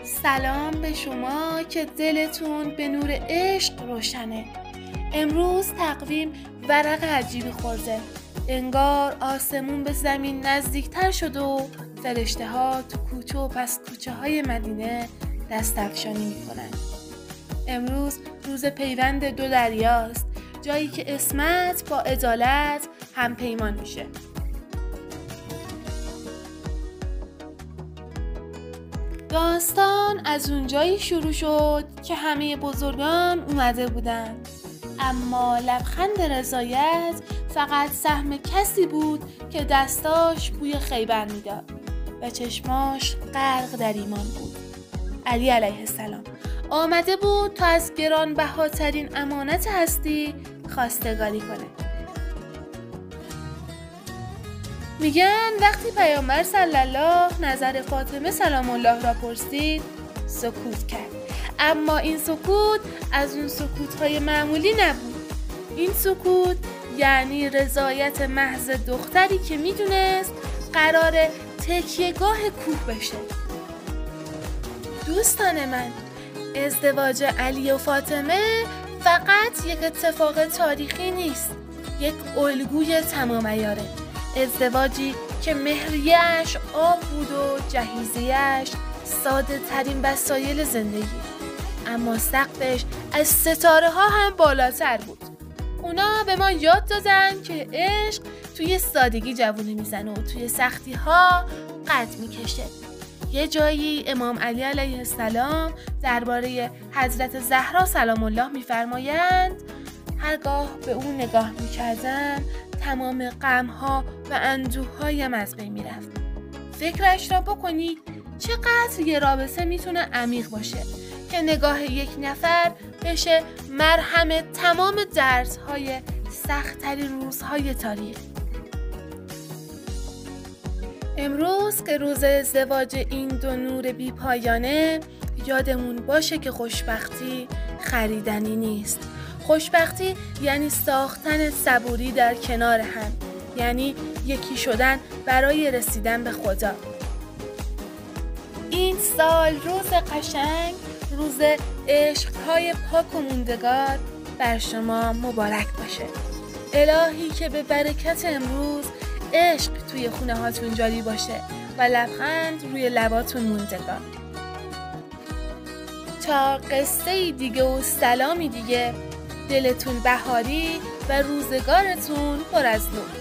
سلام به شما که دلتون به نور عشق روشنه. امروز تقویم ورق عجیبی خورده. انگار آسمون به زمین نزدیکتر شد و فرشته ها تو کوچه و پس کوچه های مدینه دستفشانی میکنن. امروز روز پیوند دو دریاست، جایی که عصمت با عدالت هم پیمان میشه. داستان از اونجایی شروع شد که همه بزرگان اومده بودن، اما لبخند رضایت فقط سهم کسی بود که دستاش بوی خیبر میداد و چشماش غرق در ایمان بود. علی علیه السلام آمده بود تا از گرانبهاترین امانت هستی خواستگاری کنه. میگن وقتی پیامبر صلی الله نظر فاطمه سلام الله را پرسید سکوت کرد، اما این سکوت از اون سکوت‌های معمولی نبود. این سکوت یعنی رضایت محض دختری که میدونست قراره تکیهگاه کوه بشه. دوستان من، ازدواج علی و فاطمه فقط یک اتفاق تاریخی نیست، یک الگوی تمام عیاره. ازدواجی که مهریه‌اش آب بود و جهیزیه‌اش ساده ترین وسایل زندگی، اما سقفش از ستاره ها هم بالاتر بود. اونا به ما یاد دادن که عشق توی سادگی جوونه میزنه و توی سختی ها قد میکشه. یه جایی امام علی علیه السلام درباره حضرت زهرا سلام الله میفرمایند هرگاه به اون نگاه میکردم تمام غم‌ها و اندوه‌هایم از بین میرفت. فکرش را بکنید چقدر یه رابطه میتونه عمیق باشه که نگاه یک نفر بشه مرهم تمام دردهای سخت‌ترین روزهای تاریخ. امروز که روز ازدواج این دو نور بی پایانه، یادمون باشه که خوشبختی خریدنی نیست. خوشبختی یعنی ساختن صبوری در کنار هم، یعنی یکی شدن برای رسیدن به خدا. این سال روز قشنگ، روز عشق‌های پاک و موندگار بر شما مبارک باشه. الهی که به برکت امروز عشق توی خونه هاتون جاری باشه و لبخند روی لباتون موندگار. تا قصه دیگه و سلامی دیگه، دلتون بهاری و روزگارتون پر از نور.